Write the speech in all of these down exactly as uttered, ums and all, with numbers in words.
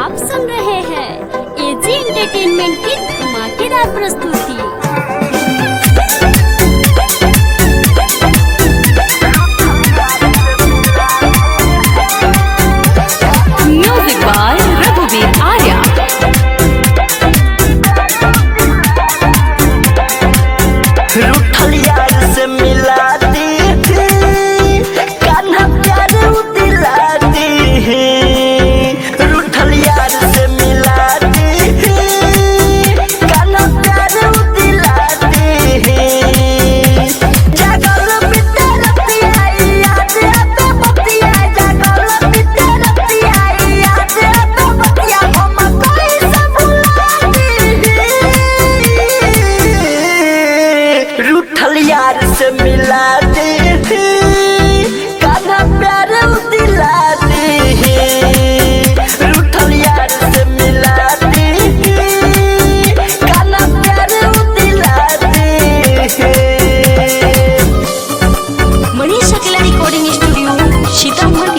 आप सुन रहे हैं एजी एंटरटेनमेंट की धमाकेदार प्रस्तुति। म्यूजिक बाय रघुवीर आर्या। रूठल यार से मिलाती कान्हा प्यार दिलाती, रूठल यार से मिलाती कान्हा प्यार दिलाती। जागल बिता रतिया याद आते बतिया, जागल बिता रतिया याद आते बतिया, हम कैसे भुलाती। रूठल यार से मिलाती कान्हा प्यार दिलाती, रूठल यार से मिलाती कान्हा प्यार दिलाती। मनीष अकेला रिकॉर्डिंग स्टूडियो सीतामढ़ी।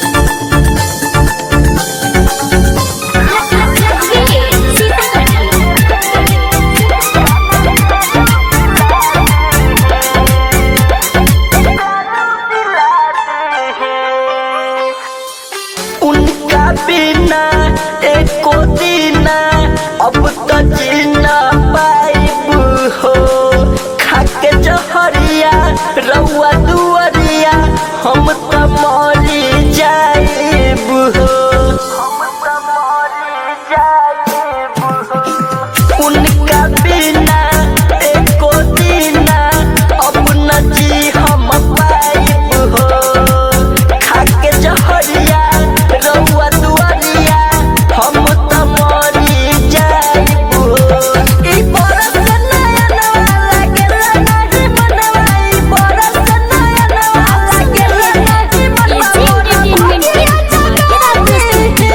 उनका बिना एको दीना अब तो जीना पाइब हो, खाके जहरिया रउआ दुअरिया हम तो मरी जाइब हो, हम तो मरी जाइब हो। उनका बिना एको दीना अब न जी हम पाइब हो, खाके जहरिया रउआ दुआरिया हम तो मरी जाइब हो। ई बरस नया नवा लागेला नाही मनवा, ई बरस नया नवा लागेला नाही एजी एंटरटेनमेंट की धमाकेदार प्रस्तुति।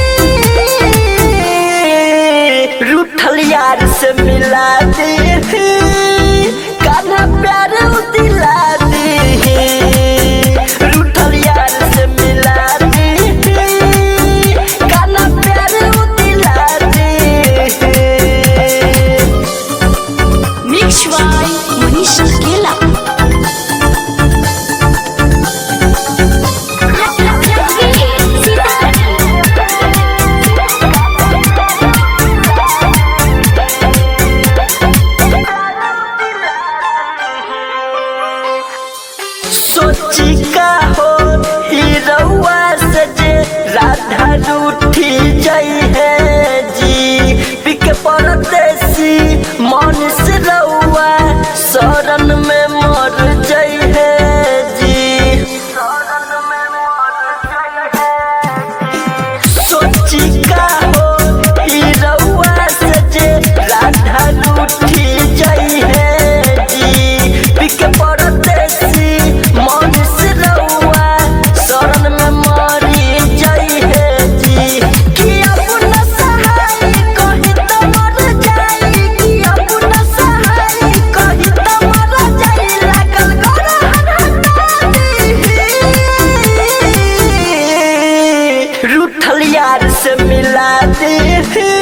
रूठल यार से मिलाती कान्हा प्यार दिलाती, रूठल यार से मिलाती कान्हा प्यार दिलाती। मिक्स बाय मनीष अकेला। सोची का हो हीरौआ से जे राधा रूठी जाई है जी, पिके परदेसी मन से रउआ शरण में मर जाई है जी, शरण में मर जाई है। सोची का हो हीरौआ से जे राधा रूठी जाई है जी, पिके परदेसी मन से रउआ शरण में मरी जाई है जी। कि अपना सहाय कही तो मर जाई, कि अपना सहाय कही तो मर जाई, लागल गरहन रूठल यार से मिलाती